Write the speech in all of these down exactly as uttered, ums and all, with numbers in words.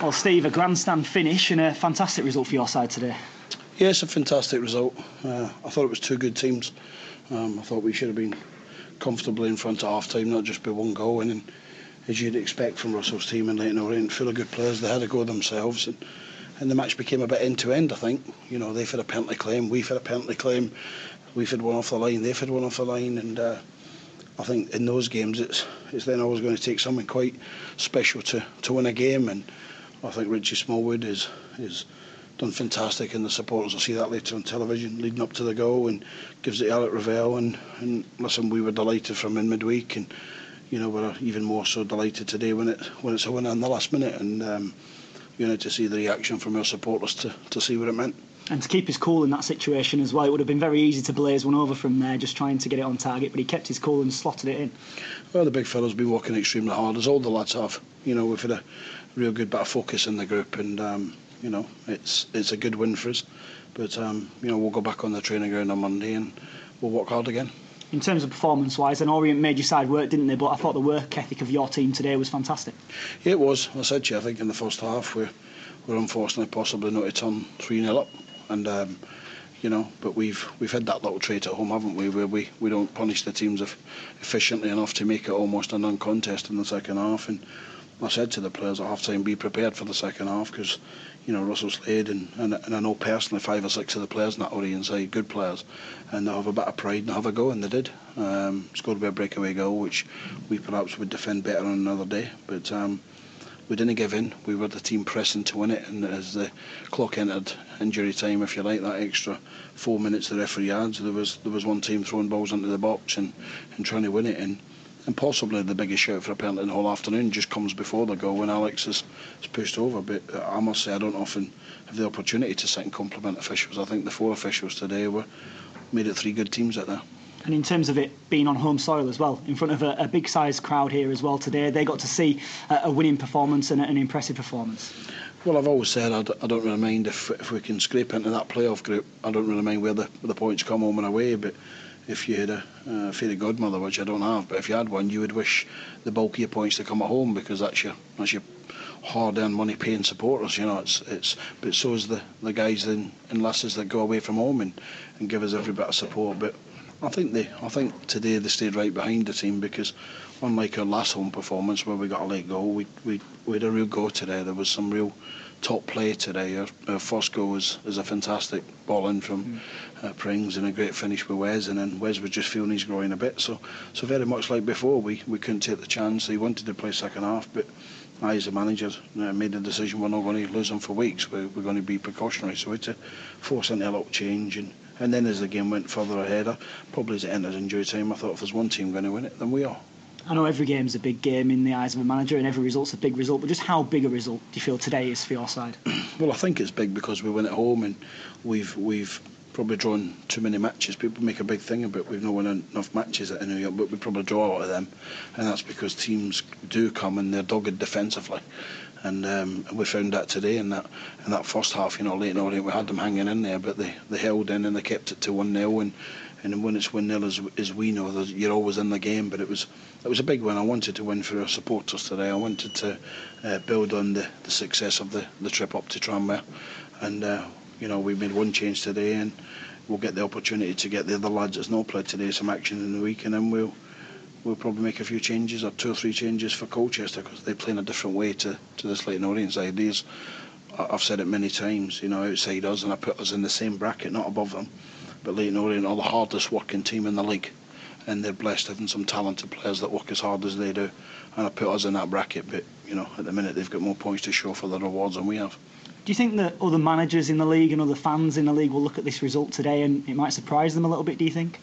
Well, Steve, a grandstand finish and a fantastic result for your side today. Yeah, it's a fantastic result. Uh, I thought it was two good teams. Um, I thought we should have been comfortably in front at half time, not just by one goal. And, and as you'd expect from Russell's team in Leyton Orient, full of good players, they had a go themselves. And, and the match became a bit end to end, I think. You know, they've had a penalty claim, we've had a penalty claim, we've had one off the line, they've had one off the line. And uh, I think in those games, it's it's then always going to take something quite special to, to win a game. And I think Richie Smallwood is is. done fantastic, and the supporters will see that later on television leading up to the goal, and gives it Alec Ravel. And, and listen, we were delighted from in midweek, and you know we're even more so delighted today when it when it's a winner in the last minute, and um, you know to see the reaction from our supporters to, to see what it meant. And to keep his cool in that situation as well, it would have been very easy to blaze one over from there, just trying to get it on target, but he kept his cool and slotted it in. Well, the big fella's been working extremely hard, as all the lads have. You know, we've had a real good bit of focus in the group, and um, you know, it's it's a good win for us. But um, you know, we'll go back on the training ground on Monday and we'll work hard again. In terms of performance-wise, and Orient made your side work, didn't they? But I thought the work ethic of your team today was fantastic. Yeah, it was. I said to you, I think in the first half we we're unfortunately possibly not to turn three nil up, and um, you know, but we've we've had that little trait at home, haven't we? Where we we don't punish the teams efficiently enough to make it almost a non-contest in the second half. And I said to the players at half time, be prepared for the second half, because you know Russell's laid, and, and, and I know personally five or six of the players in that Orient side, good players, and they'll have a bit of pride and they'll have a go, and they did. Um, scored a breakaway goal, which we perhaps would defend better on another day, but um, we didn't give in. We were the team pressing to win it, and as the clock entered injury time, if you like, that extra four minutes the referee adds, there was there was one team throwing balls into the box and, and trying to win it. And And possibly the biggest shout for a penalty in the whole afternoon just comes before the goal when Alex is, is pushed over. But I must say I don't often have the opportunity to sit and compliment officials. I think the four officials today were made it three good teams out there. And in terms of it being on home soil as well, in front of a, a big sized crowd here as well today, they got to see a, a winning performance and an impressive performance. Well, I've always said I, d- I don't really mind if if we can scrape into that playoff group. I don't really mind where the, where the points come home and away, but if you had a uh, fairy godmother, which I don't have, but if you had one, you would wish the bulk of your points to come at home, because that's your that's your hard-earned money paying supporters. You know, it's it's but so is the the guys and, and lasses that go away from home and, and give us every bit of support. But I think they I think today they stayed right behind the team, because unlike our last home performance where we got a late goal, we we we had a real go today. There was some real top play today. Our, our first goal was, was a fantastic ball in from mm. uh, Prings, and a great finish with Wes, and then Wes was just feeling he's growing a bit. So so very much like before, we, we couldn't take the chance. He wanted to play second half, but I, as a manager, uh, made the decision we're not going to lose him for weeks. We're, we're going to be precautionary. So we had to force into a little change. And, and then as the game went further ahead, I, probably as it entered injury time, I thought if there's one team going to win it, then we are. I know every game's a big game in the eyes of a manager, and every result's a big result, but just how big a result do you feel today is for your side? Well, I think it's big because we win at home, and we've we've probably drawn too many matches. People make a big thing about we've not won enough matches at New York, but we probably draw a lot of them, and that's because teams do come and they're dogged defensively. And um, we found that today in that in that first half. You know, late in Orient we had them hanging in there, but they, they held in and they kept it to one nil. And and when it's one nil, as, as we know, you're always in the game. But it was it was a big win. I wanted to win for our supporters today. I wanted to uh, build on the, the success of the, the trip up to Tranmere. And uh, you know, we made one change today, and we'll get the opportunity to get the other lads that's not played today some action in the week, and then we'll we'll probably make a few changes, or two or three changes for Colchester, because they play in a different way to, to this Leyton Orient side. These, I've said it many times, you know, outside us, and I put us in the same bracket, not above them. But Leyton Orient are the hardest working team in the league, and they're blessed having some talented players that work as hard as they do. And I put us in that bracket, but you know, at the minute they've got more points to show for the rewards than we have. Do you think that other managers in the league and other fans in the league will look at this result today and it might surprise them a little bit, do you think?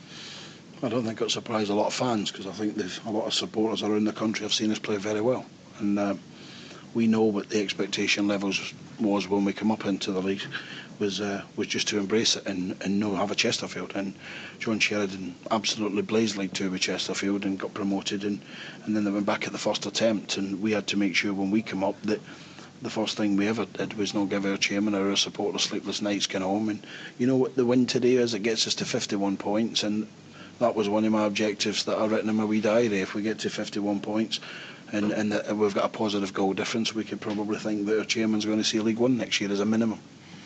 I don't think it'll surprise a lot of fans, because I think there's a lot of supporters around the country have seen us play very well, and uh, we know what the expectation levels was when we come up into the league was uh, was just to embrace it and, and know have a Chesterfield. And John Sheridan absolutely blazed League Two with Chesterfield and got promoted, and, and then they went back at the first attempt, and we had to make sure when we come up that the first thing we ever did was not give our chairman or our supporters sleepless nights going home. And you know what the win today is? It gets us to fifty-one points, and that was one of my objectives that I written in my wee diary. If we get to fifty-one points, and, and that we've got a positive goal difference, we could probably think that our chairman's going to see League One next year as a minimum.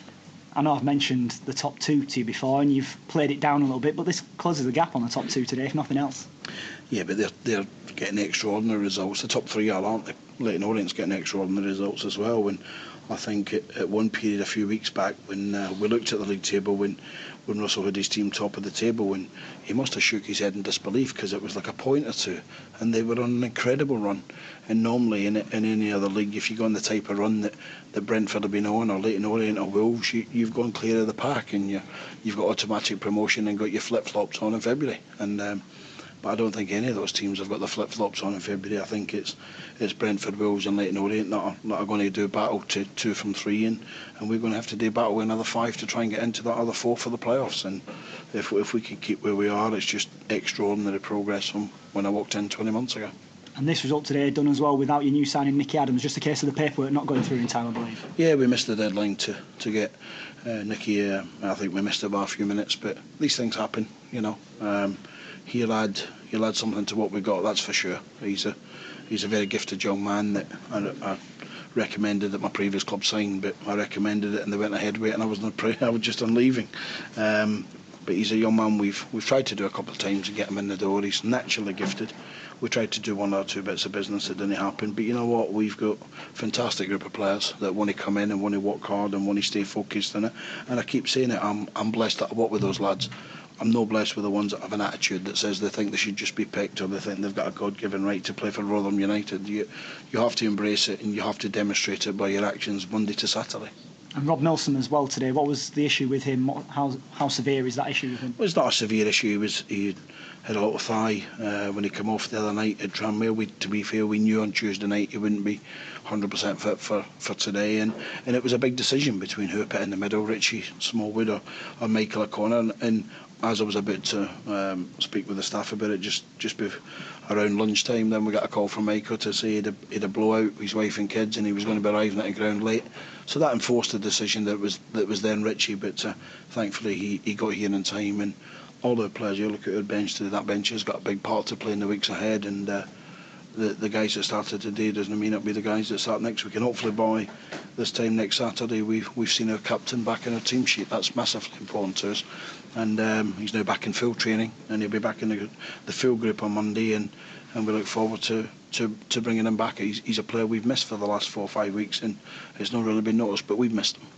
I know I've mentioned the top two to you before, and you've played it down a little bit, but this closes the gap on the top two today, if nothing else. Yeah, but they're they're getting extraordinary results. The top three are, aren't they? Leyton Orient's getting extraordinary results as well. And I think at, at one period a few weeks back, when uh, we looked at the league table, when when Russell had his team top of the table, and he must have shook his head in disbelief, because it was like a point or two, and they were on an incredible run. And normally in in any other league, if you go on the type of run that, that Brentford have been on, or Leyton Orient or Wolves, you, you've gone clear of the pack, and you you've got automatic promotion and got your flip flops on in February. And um, But I don't think any of those teams have got the flip-flops on in February. I think it's it's Brentford, Wolves and Leyton Orient that are, that are going to do battle to two from three, and, and we're going to have to do battle with another five to try and get into that other four for the playoffs. And if, if we can keep where we are, it's just extraordinary progress from when I walked in twenty months ago. And this result today done as well without your new signing Nicky Adams, just a case of the paperwork not going through in time, I believe. Yeah, we missed the deadline to, to get uh, Nicky. Uh, I think we missed it by a few minutes, but these things happen, you know. Um, He'll add, he'll add something to what we got, that's for sure. He's a he's a very gifted young man that I, I recommended at my previous club sign, but I recommended it and they went ahead with it, and I wasn't pray, I was just on leaving. Um, but he's a young man we've we've tried to do a couple of times to get him in the door. He's naturally gifted. We tried to do one or two bits of business that didn't happen, but you know what? We've got a fantastic group of players that want to come in and want to work hard and want to stay focused in it. And I keep saying it, I'm I'm blessed that I work with those lads. I'm no blessed with the ones that have an attitude that says they think they should just be picked, or they think they've got a God-given right to play for Rotherham United. You, you have to embrace it, and you have to demonstrate it by your actions Monday to Saturday. And Rob Nelson as well today. What was the issue with him? How how severe is that issue with him? Well, it's not a severe issue. He was he had a little thigh uh, when he came off the other night at Tranmere. We, to be fair, we knew on Tuesday night he wouldn't be one hundred percent fit for, for today, and, and it was a big decision between who put in the middle, Richie Smallwood or, or Michael O'Connor. And, and as I was about to um, speak with the staff about it, just just before, around lunchtime, then we got a call from Michael to say he'd a, he'd a blowout, his wife and kids, and he was going to be arriving at the ground late. So that enforced the decision that was that was then Richie, but uh, thankfully he, he got here in time. And all the players, you look at our bench today, that bench has got a big part to play in the weeks ahead, and uh, the the guys that started today doesn't mean it'll be the guys that start next week. And hopefully by this time next Saturday we've we've seen our captain back in our team sheet. That's massively important to us. And um, he's now back in full training, and he'll be back in the, the full group on Monday, and, and we look forward to, to, to bringing him back. He's, he's a player we've missed for the last four or five weeks, and it's not really been noticed, but we've missed him.